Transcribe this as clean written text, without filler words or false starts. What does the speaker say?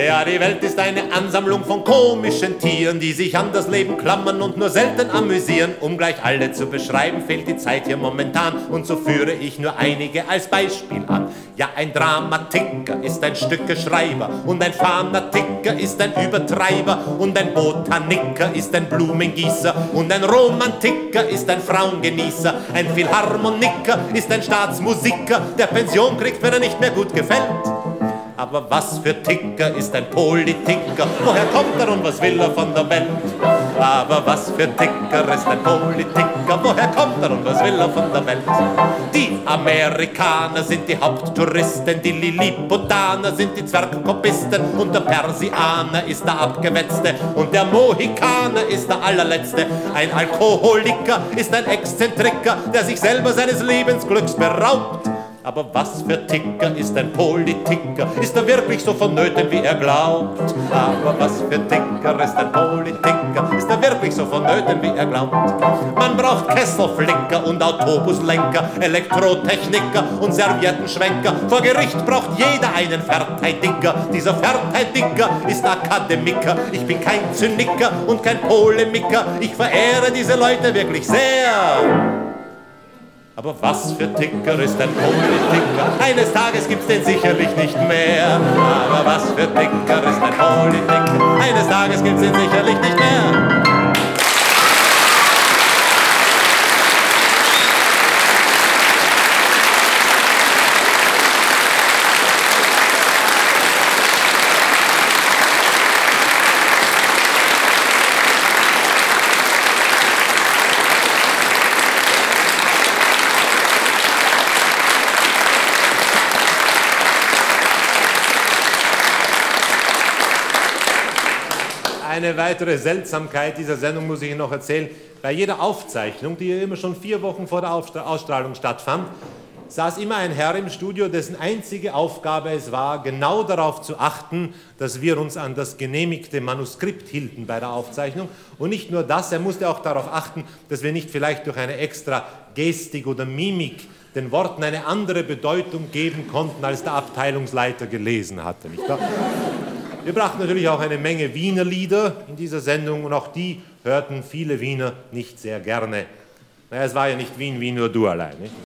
Ja, die Welt ist eine Ansammlung von komischen Tieren, die sich an das Leben klammern und nur selten amüsieren. Um gleich alle zu beschreiben, fehlt die Zeit hier momentan, und so führe ich nur einige als Beispiel an. Ja, ein Dramatiker ist ein Stückeschreiber und ein Fanatiker ist ein Übertreiber und ein Botaniker ist ein Blumengießer und ein Romantiker ist ein Frauengenießer. Ein Philharmoniker ist ein Staatsmusiker, der Pension kriegt, wenn er nicht mehr gut gefällt. Aber was für Ticker ist ein Politiker? Woher kommt er und was will er von der Welt? Aber was für Ticker ist ein Politiker? Woher kommt er und was will er von der Welt? Die Amerikaner sind die Haupttouristen, die Lilliputaner sind die Zwergkopisten und der Persianer ist der Abgewetzte und der Mohikaner ist der Allerletzte. Ein Alkoholiker ist ein Exzentriker, der sich selber seines Lebensglücks beraubt. Aber was für Ticker ist ein Politiker? Ist er wirklich so vonnöten, wie er glaubt? Aber was für Ticker ist ein Politiker? Ist er wirklich so vonnöten, wie er glaubt? Man braucht Kesselflicker und Autobuslenker, Elektrotechniker und Serviettenschwenker. Vor Gericht braucht jeder einen Verteidiger. Dieser Verteidiger ist Akademiker. Ich bin kein Zyniker und kein Polemiker. Ich verehre diese Leute wirklich sehr. Aber was für Ticker ist ein Politiker? Eines Tages gibt's den sicherlich nicht mehr. Aber was für Ticker ist ein Politiker? Eines Tages gibt's den sicherlich nicht mehr. Eine weitere Seltsamkeit dieser Sendung muss ich Ihnen noch erzählen. Bei jeder Aufzeichnung, die ja immer schon 4 Wochen vor der Ausstrahlung stattfand, saß immer ein Herr im Studio, dessen einzige Aufgabe es war, genau darauf zu achten, dass wir uns an das genehmigte Manuskript hielten bei der Aufzeichnung. Und nicht nur das, er musste auch darauf achten, dass wir nicht vielleicht durch eine extra Gestik oder Mimik den Worten eine andere Bedeutung geben konnten, als der Abteilungsleiter gelesen hatte. Nicht wahr? Wir brachten natürlich auch eine Menge Wiener Lieder in dieser Sendung und auch die hörten viele Wiener nicht sehr gerne. Naja, es war ja nicht Wien, Wien, nur du allein. Nicht?